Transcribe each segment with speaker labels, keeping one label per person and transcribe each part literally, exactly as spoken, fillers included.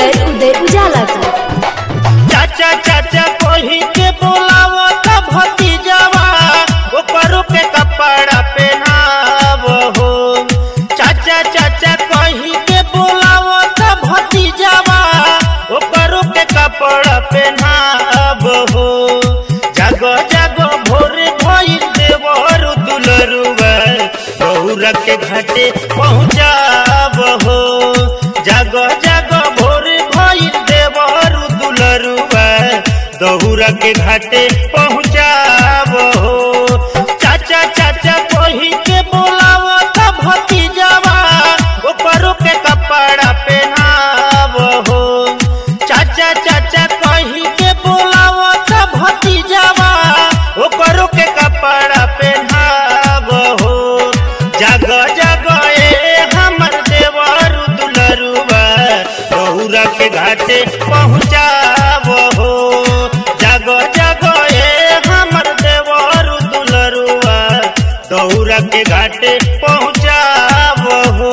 Speaker 1: Singer उदय उजाला का।
Speaker 2: चाचा चाचा कोही के बोलावो त भतीजावा ओकरो के कपड़ा पहनाव हो। चाचा चाचा कोही के बोलावो त भतीजावा ओकरो के कपड़ा पहनाव हो। जागो जागो भोर भइल देवर दुलरुआ गौरा के घाटे पहुँचाव हो। जागो जागो भोर भइल देवर दुलरुआ दहुरा के घाटे पहुँचाव हो। चाचा चाचा कोही के बोलावो त भतीजावा ओकरो के कपड़ा पहनाव हो। चाचा चाचा कोही के बोलावो त भतीजावा ओकरो के कपड़ा पहनाव हो। जाग जाग ए हमर देवर दुलरुआ दहुरा के घाटे पहुँचाव हो। जाग जाग ए हमर देवर दुलरुआ दहुरा के घाटे पहुँचाव हो।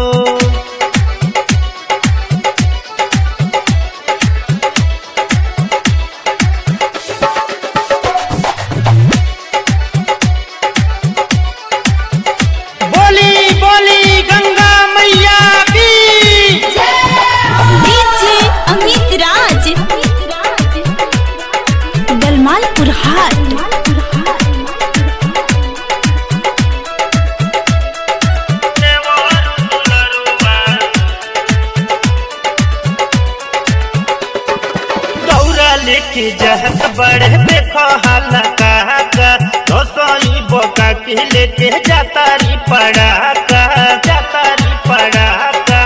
Speaker 2: बोली बोली गंगा मैया की
Speaker 1: डीजे अमित राज गलमालपुर हाट।
Speaker 2: दौरा लेके जहत बड़े देखो हाला का दोसई बोका के लेके जातारी पड़ाका जातारी पड़ाका।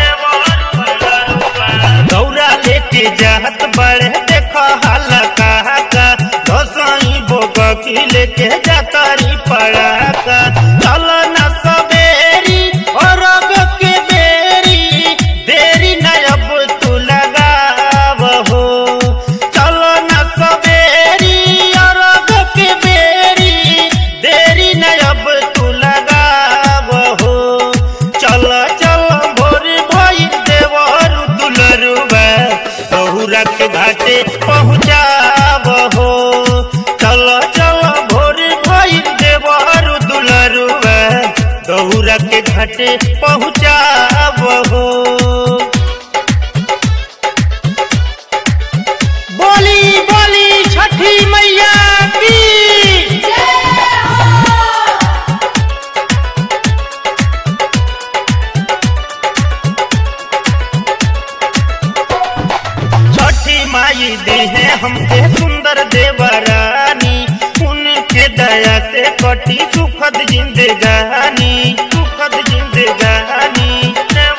Speaker 2: दौरा लेके जहत बड़े देखो हाला का दोसई बोका के लेके जातारी पड़ाका। चलो न सवेरी और अब के बेरी देरी न अब तू लगाव हो। चलो न सवेरी और अब के बेरी देरी न अब तू लगाव हो। चलो चलो भोर भइल देवर दुलरुआ दहुरा के घाटे पहुँचाव हो। चलो चलो भोर भइल देवर दुलरुआ दहुरा के घाटे पहुँचाव हो। बोली बोली छठी मैया की छठी माई देहे हमके सुंदर देवरानी उनके दया से कटी सुखद जिंदगानी सुखद जिंदगानी।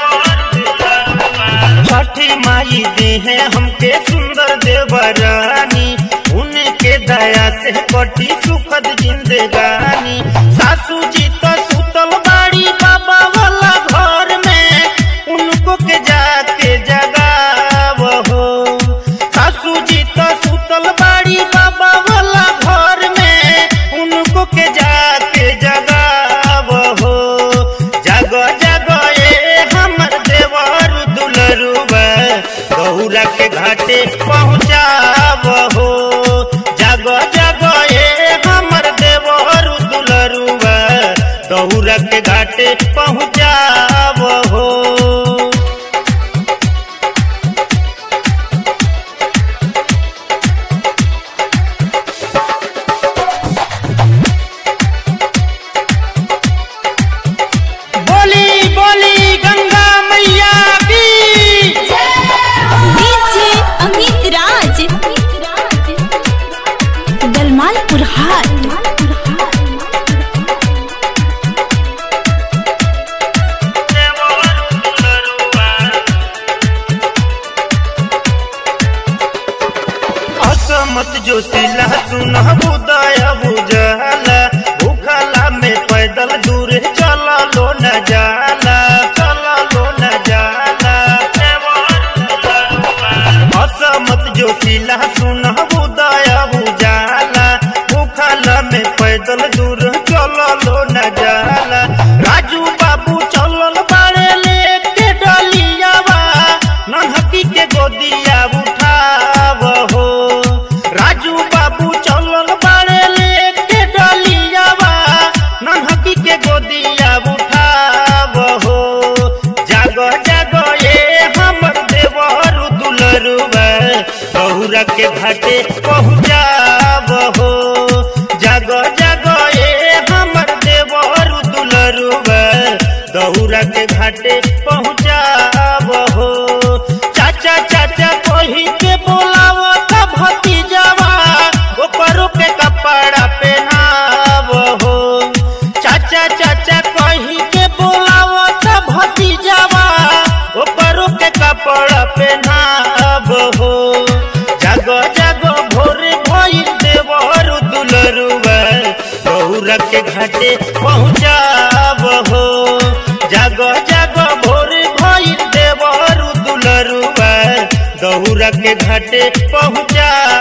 Speaker 2: छठी माई देहे हमके सुंदर देवरानी उनके दया से कटी सुखद जिंदगानी। सासू जी तो सुतल बाड़ी बाबा वाला घर में उनको के जाके जगाव हो। सासू जी तो सुतल बाड़ी बाबा वाला घर में उनको के जाके जगाव हो। जागो जागो ए हमर देवर दुलरुआ दहुरा के घाटे पहुँचाव हो। जागो जागो ए हमर देवर दुलरुआ दहुरा के घाटे पहुँचाव हो। बोली बोली गंगा मैया की
Speaker 1: डीजे अमित राज गलमालपुर हाट।
Speaker 2: असमत जो सिला सुना उदय बुझला भूखला में पैदल दूर चला लो न जाला चला लो न जाला। असमत जो सिला सुना उदय बुझला भूखला में पैदल दूर चला लो न जाला। राजू बाबू चलल बाड़े लेके डलियावा नन्हकी के के घाटे पहुँचा